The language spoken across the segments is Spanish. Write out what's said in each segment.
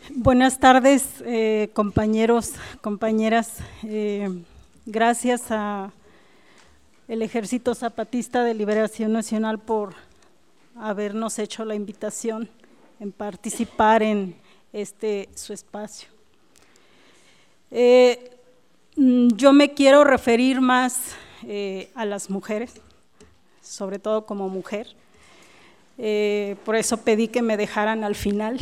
Buenas tardes, compañeros, compañeras. Gracias a el Ejército Zapatista de Liberación Nacional por habernos hecho la invitación en participar en su espacio. Yo me quiero referir más a las mujeres, sobre todo como mujer. Por eso pedí que me dejaran al final.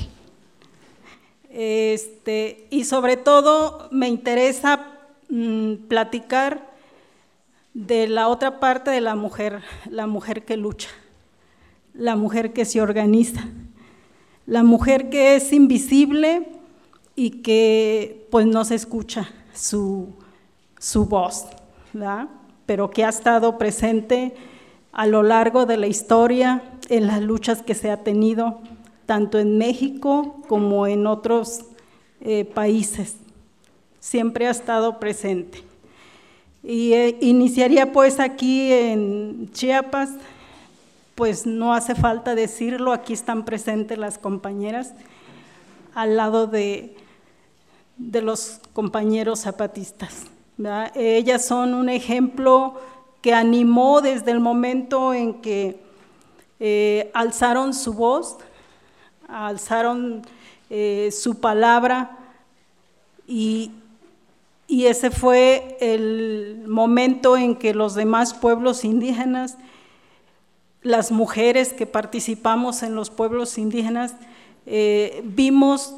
Y sobre todo me interesa platicar de la otra parte de la mujer que lucha, la mujer que se organiza, la mujer que es invisible y que pues no se escucha su voz, ¿verdad? Pero que ha estado presente a lo largo de la historia en las luchas que se ha tenido tanto en México como en otros países, siempre ha estado presente. Y iniciaría pues aquí en Chiapas, pues no hace falta decirlo, aquí están presentes las compañeras al lado de los compañeros zapatistas, ¿verdad? Ellas son un ejemplo que animó desde el momento en que alzaron su voz, alzaron su palabra y ese fue el momento en que los demás pueblos indígenas, las mujeres que participamos en los pueblos indígenas, vimos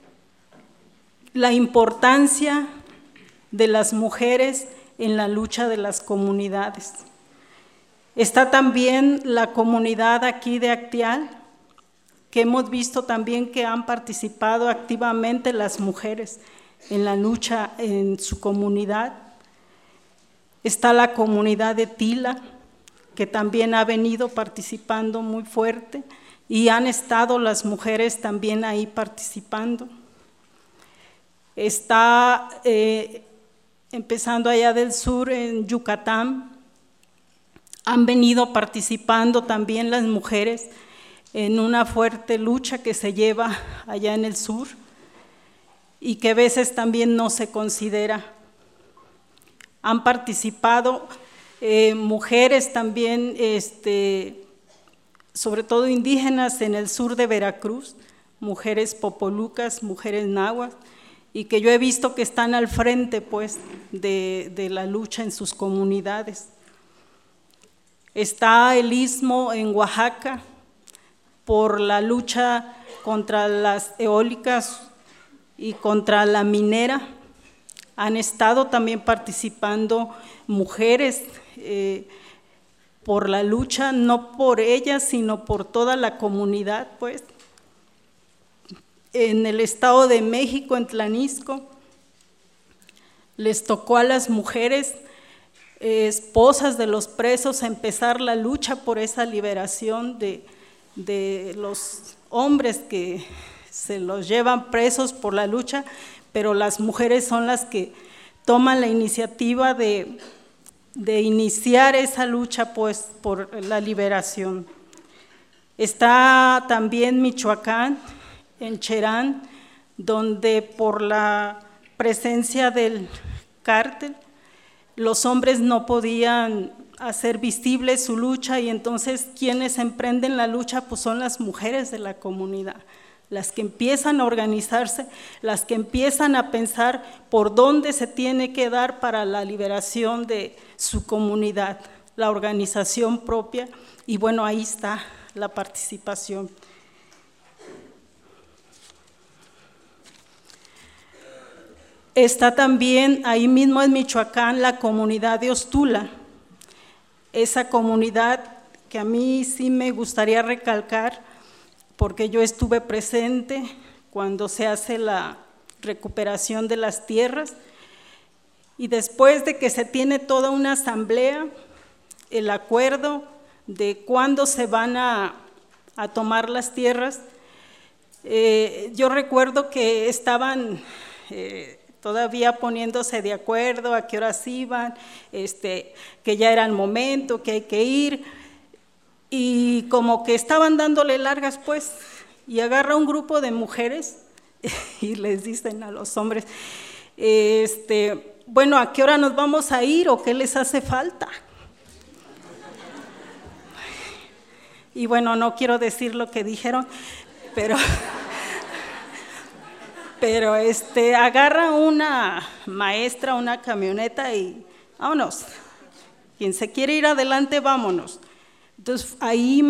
la importancia de las mujeres en la lucha de las comunidades. Está también la comunidad aquí de Acteal, que hemos visto también que han participado activamente las mujeres en la lucha en su comunidad. Está la comunidad de Tila, que también ha venido participando muy fuerte y han estado las mujeres también ahí participando. Está empezando allá del sur en Yucatán, han venido participando también las mujeres en una fuerte lucha que se lleva allá en el sur y que a veces también no se considera. Han participado mujeres también, sobre todo indígenas en el sur de Veracruz, mujeres popolucas, mujeres náhuatl, y que yo he visto que están al frente pues de la lucha en sus comunidades. Está el Istmo en Oaxaca, por la lucha contra las eólicas y contra la minera. Han estado también participando mujeres por la lucha, no por ellas, sino por toda la comunidad, pues. En el Estado de México, en Tlanisco, les tocó a las mujeres esposas de los presos empezar la lucha por esa liberación de los hombres que se los llevan presos por la lucha, pero las mujeres son las que toman la iniciativa de iniciar esa lucha pues por la liberación. Está también Michoacán, en Cherán, donde por la presencia del cártel, los hombres no podían hacer visible su lucha y entonces quienes emprenden la lucha pues son las mujeres de la comunidad, las que empiezan a organizarse, las que empiezan a pensar por dónde se tiene que dar para la liberación de su comunidad, la organización propia, y bueno, ahí está la participación. Está también ahí mismo en Michoacán la comunidad de Ostula, esa comunidad que a mí sí me gustaría recalcar porque yo estuve presente cuando se hace la recuperación de las tierras y después de que se tiene toda una asamblea, el acuerdo de cuándo se van a tomar las tierras, yo recuerdo que estaban todavía poniéndose de acuerdo a qué horas iban, que ya era el momento, que hay que ir, y como que estaban dándole largas pues, y agarra un grupo de mujeres y les dicen a los hombres, bueno, ¿a qué hora nos vamos a ir o qué les hace falta? Y bueno, no quiero decir lo que dijeron, pero agarra una maestra, una camioneta y vámonos. Quien se quiere ir adelante, vámonos. Entonces, ahí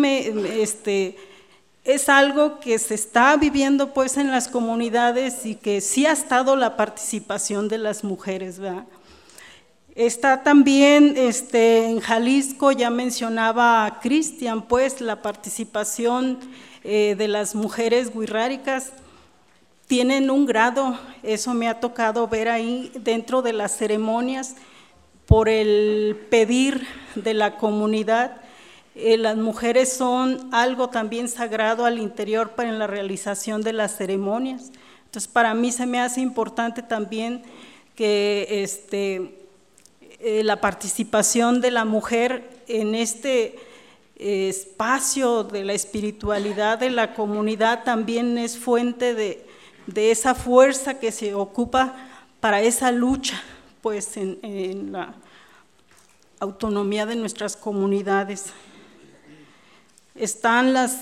es algo que se está viviendo pues en las comunidades y que sí ha estado la participación de las mujeres, ¿verdad? Está también en Jalisco, ya mencionaba Cristian, pues la participación de las mujeres wixárikas tienen un grado, eso me ha tocado ver ahí dentro de las ceremonias, por el pedir de la comunidad. Las mujeres son algo también sagrado al interior para la realización de las ceremonias. Entonces, para mí se me hace importante también que la participación de la mujer en este espacio de la espiritualidad de la comunidad también es fuente de esa fuerza que se ocupa para esa lucha, pues en la autonomía de nuestras comunidades. Están las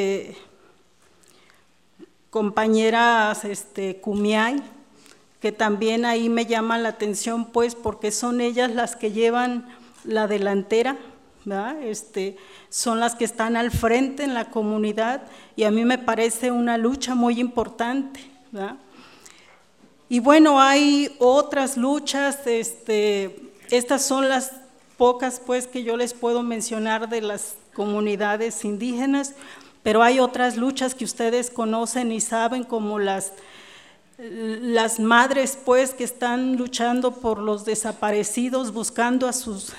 compañeras Kumiai, que también ahí me llama la atención, pues porque son ellas las que llevan la delantera, ¿verdad? Son las que están al frente en la comunidad y a mí me parece una lucha muy importante, ¿verdad? Y bueno, hay otras luchas, estas son las pocas pues que yo les puedo mencionar de las comunidades indígenas, pero hay otras luchas que ustedes conocen y saben, como las madres pues que están luchando por los desaparecidos, buscando a sus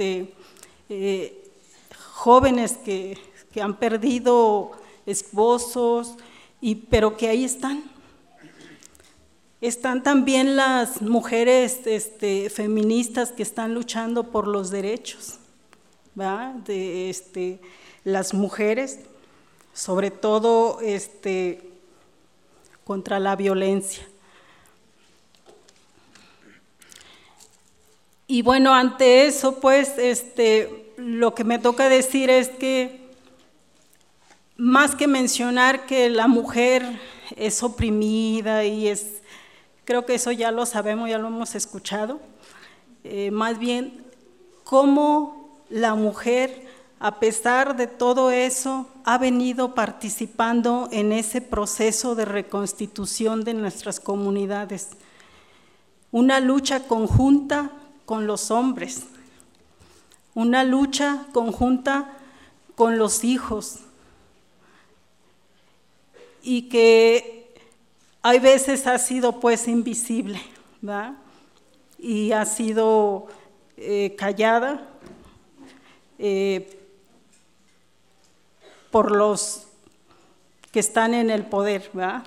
jóvenes que han perdido esposos, pero que ahí están. Están también las mujeres feministas que están luchando por los derechos, ¿verdad? De las mujeres, sobre todo contra la violencia. Y bueno, ante eso, pues, lo que me toca decir es que, más que mencionar que la mujer es oprimida y creo que eso ya lo sabemos, ya lo hemos escuchado, más bien, cómo la mujer, a pesar de todo eso, ha venido participando en ese proceso de reconstitución de nuestras comunidades. Una lucha conjunta con los hombres, una lucha conjunta con los hijos, y que hay veces ha sido pues invisible, ¿verdad? Y ha sido callada por los que están en el poder, ¿verdad?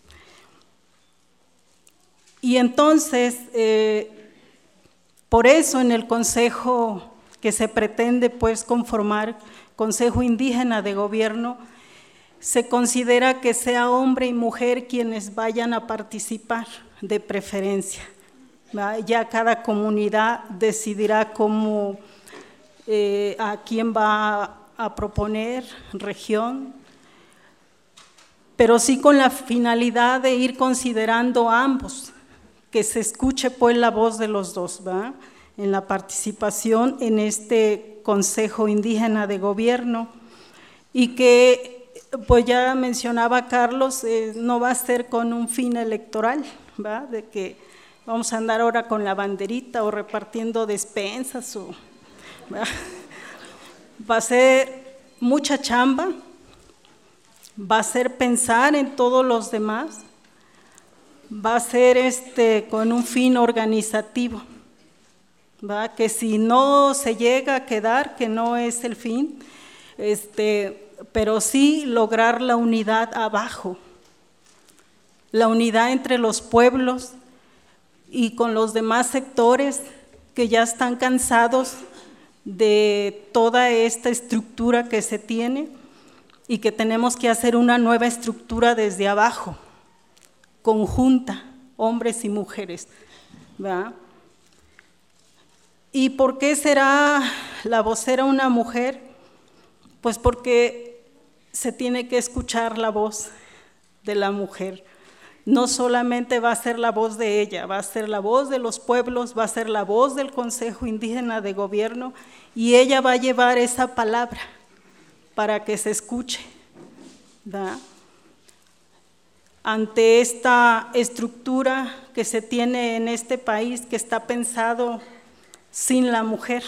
Y entonces, por eso en el consejo que se pretende pues conformar, Consejo Indígena de Gobierno, se considera que sea hombre y mujer quienes vayan a participar de preferencia, ¿verdad? Ya cada comunidad decidirá cómo, a quién va a proponer región, pero sí con la finalidad de ir considerando a ambos, que se escuche pues la voz de los dos, ¿verdad? En la participación en este Consejo Indígena de Gobierno, y que pues ya mencionaba Carlos, no va a ser con un fin electoral, ¿verdad? De que vamos a andar ahora con la banderita o repartiendo despensas, ¿verdad? Va a ser mucha chamba, va a ser pensar en todos los demás, va a ser con un fin organizativo, ¿verdad? Que si no se llega a quedar, que no es el fin, pero sí lograr la unidad abajo, la unidad entre los pueblos y con los demás sectores que ya están cansados de toda esta estructura que se tiene y que tenemos que hacer una nueva estructura desde abajo, conjunta, hombres y mujeres, ¿verdad? ¿Y por qué será la vocera una mujer? Pues porque se tiene que escuchar la voz de la mujer. No solamente va a ser la voz de ella, va a ser la voz de los pueblos, va a ser la voz del Consejo Indígena de Gobierno, y ella va a llevar esa palabra para que se escuche, ¿verdad? Ante esta estructura que se tiene en este país, que está pensado sin la mujer,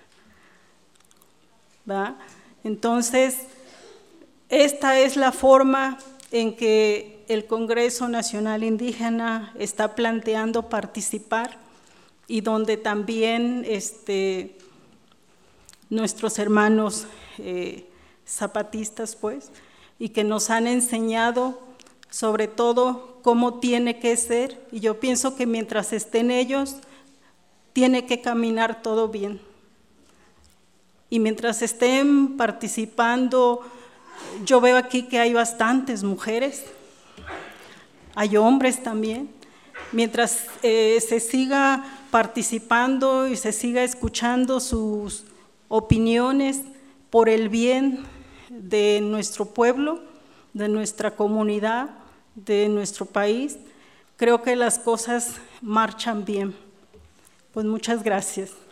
¿verdad? Entonces, esta es la forma en que el Congreso Nacional Indígena está planteando participar, y donde también nuestros hermanos zapatistas, pues, y que nos han enseñado sobre todo cómo tiene que ser, y yo pienso que mientras estén ellos, tiene que caminar todo bien. Y mientras estén participando, yo veo aquí que hay bastantes mujeres, hay hombres también. Mientras se siga participando y se siga escuchando sus opiniones por el bien de nuestro pueblo, de nuestra comunidad, de nuestro país, creo que las cosas marchan bien. Pues muchas gracias.